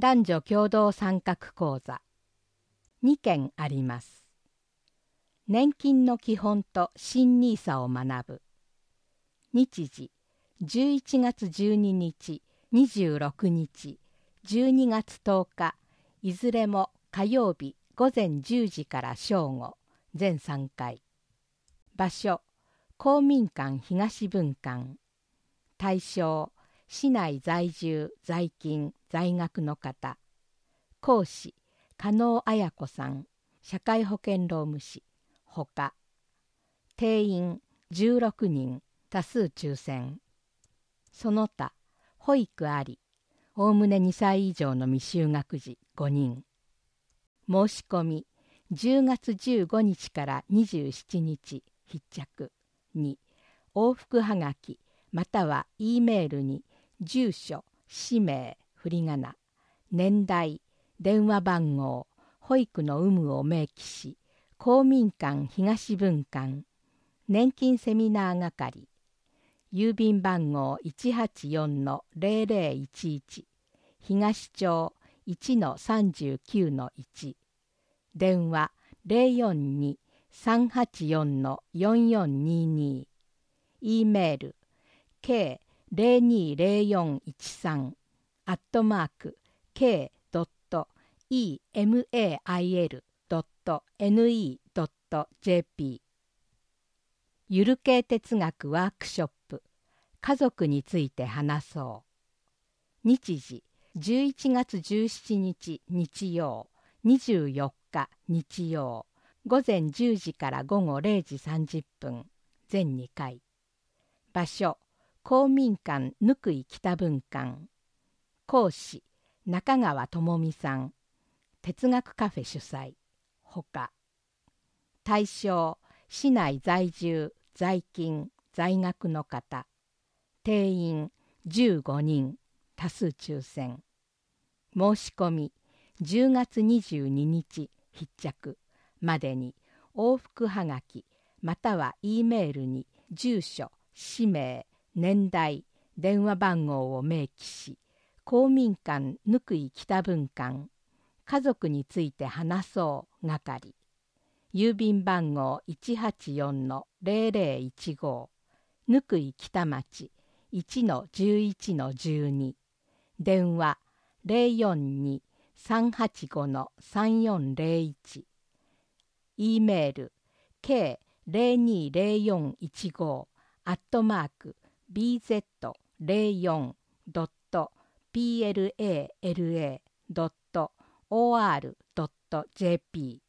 男女共同参画講座2件あります。年金の基本と新ニーサを学ぶ。日時11月12日、26日、12月10日、いずれも火曜日午前10時から正午、全3回。場所、公民館東分館。対象、市内在住、在勤、在学の方。講師、加納綾子さん、社会保険労務士、ほか。定員16人、多数抽選。その他、保育あり、おおむね2歳以上の未就学児5人。申し込み、10月15日から27日必着。2、往復はがき、または E メールに、住所、氏名、振り仮名、年代、電話番号、保育の有無を明記し、公民館東分館、年金セミナー係、郵便番号 184-0011、東町 1-39-1、電話 042-384-4422、E メール、k-02-0413@email.ne.jp ゆる系哲学ワークショップ家族について話そう。日時11月17日日曜、24日日曜、午前10時から午後0時30分、全2回。場所、公民館ぬくい北分館。講師、中川智美さん。哲学カフェ主催。ほか。対象、市内在住、在勤、在学の方。定員15人、多数抽選。申し込み、10月22日必着までに往復はがき、または E メールに住所、氏名、年代、電話番号を明記し、公民館ぬくい北分館、家族について話そう係、郵便番号 184-0015、ぬくい北町 1-11-12、電話 042-385-3401、E メール k02-0415@bz04.plala.or.jp